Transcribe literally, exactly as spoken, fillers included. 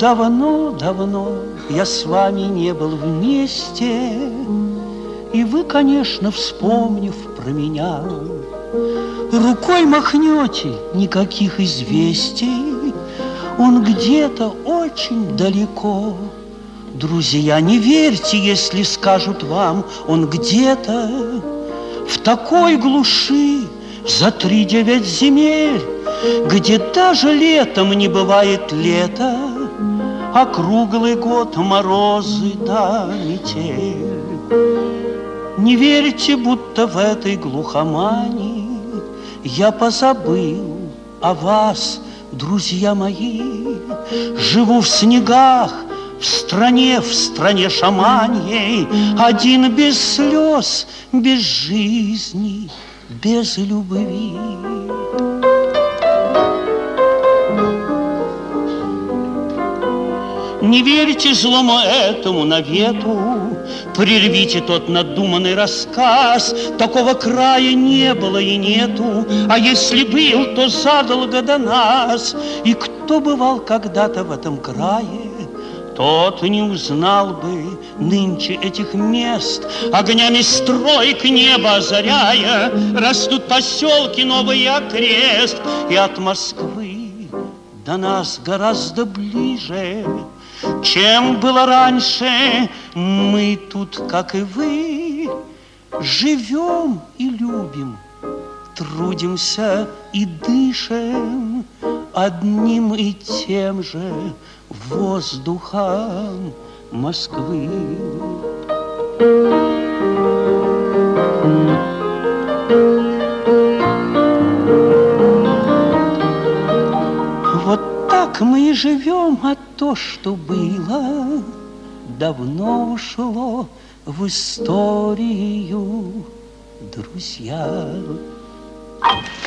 Давно-давно я с вами не был вместе, и вы, конечно, вспомнив про меня, рукой махнете, никаких известий, он где-то очень далеко. Друзья, не верьте, если скажут вам, он где-то в такой глуши за три девять земель, где даже летом не бывает лета, а круглый год морозы да метель. Не верьте, будто в этой глухомани я позабыл о вас, друзья мои. Живу в снегах, в стране, в стране шаманьей, один без слез, без жизни, без любви. Не верьте злому этому навету, прервите тот надуманный рассказ. Такого края не было и нету, а если был, то задолго до нас. И кто бывал когда-то в этом крае, тот не узнал бы нынче этих мест. Огнями строек небо озаряя, растут поселки, новый окрест. И от Москвы до нас гораздо ближе, чем было раньше. Мы тут, как и вы, живем и любим, трудимся и дышим одним и тем же воздухом Москвы. Вот так мы и живем, а то, что было, давно ушло в историю, друзья.